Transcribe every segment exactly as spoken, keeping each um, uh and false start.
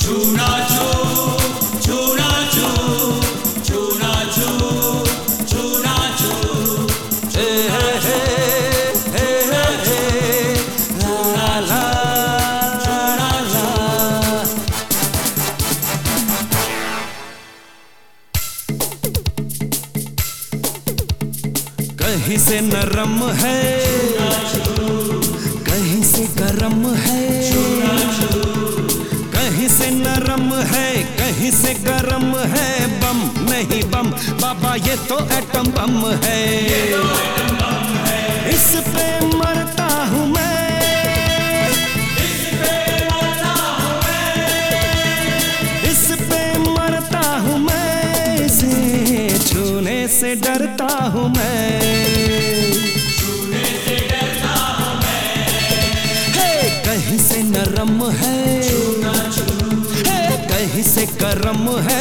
कहीं से नरम है, कहीं से गरम है, कहीं से नरम है, कहीं से गरम है। बम नहीं बम बाबा, ये तो एटम बम है। इस पे मरता हूँ मैं, इस पे मरता हूँ मैं, इस पे मरता हूँ मैं, इसे छूने से डरता हूँ मैं, छूने से डरता हूँ मैं। हे कहीं से नरम है, हे कहीं से गरम है।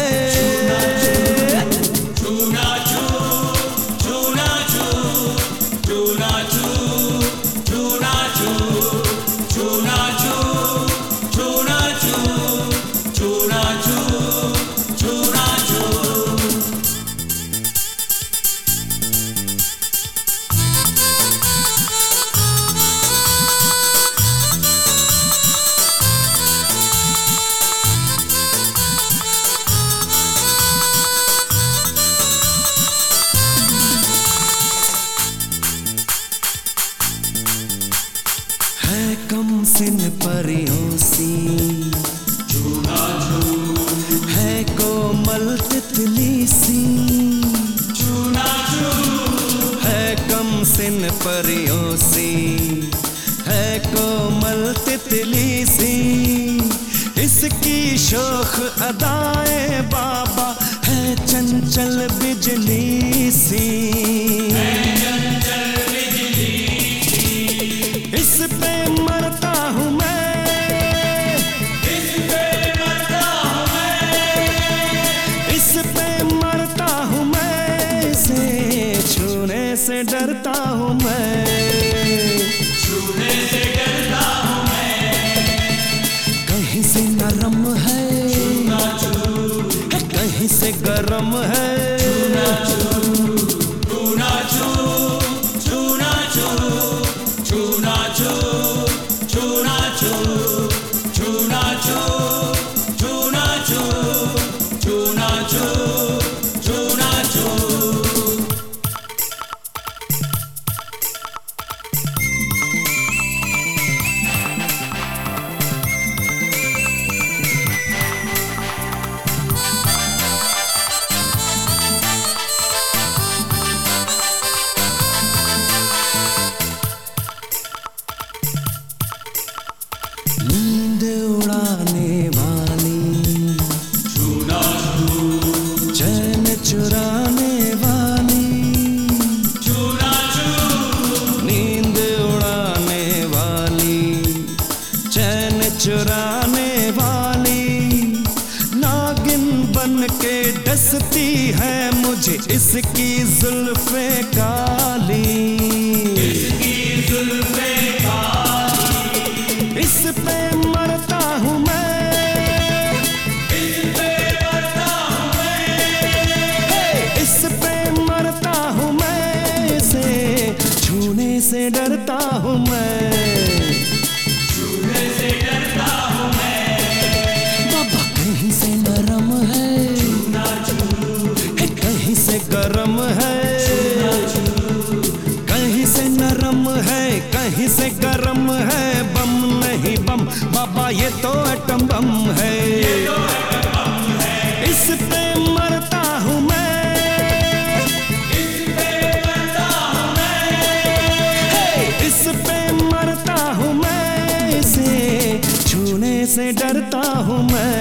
है कम सिन परियों सी, है कोमल तितली सी, है कम सिन परियों सी, है कोमल तितली सी। इसकी शोख अदाएं बाबा है चंचल बिजली सी, इस पे मरता हूँ मैं, इस पे मरता हूँ मैं, इस पे मरता हूँ मैं, इसे छूने से डरता हूँ मैं, छूने से डरता हूँ मैं। कहीं से नरम है, कहीं से गरम है। नींद उड़ाने वाली, चैन चुराने वाली, नींद उड़ाने वाली, चैन चुराने वाली, नागिन बन के डसती है मुझे इसकी जुल्फे काली, इसकी जुल्फे काली। इस पे मरता हूँ मैं, इस पे मरता हूँ मैं, इस पे मरता हूँ मैं, इसे छूने से डरता हूँ मैं, छूने से डरता हूँ मैं। बाबा कहीं से नरम है, कहीं से गरम है, कहीं से नरम है, कहीं से गरम है। बम नहीं बम बाबा, ये तो एटम बम है। इस पे मरता हूँ मैं, इस पे मरता हूँ मैं, इस पे मरता हूँ मैं, इसे छूने से डरता हूँ मैं।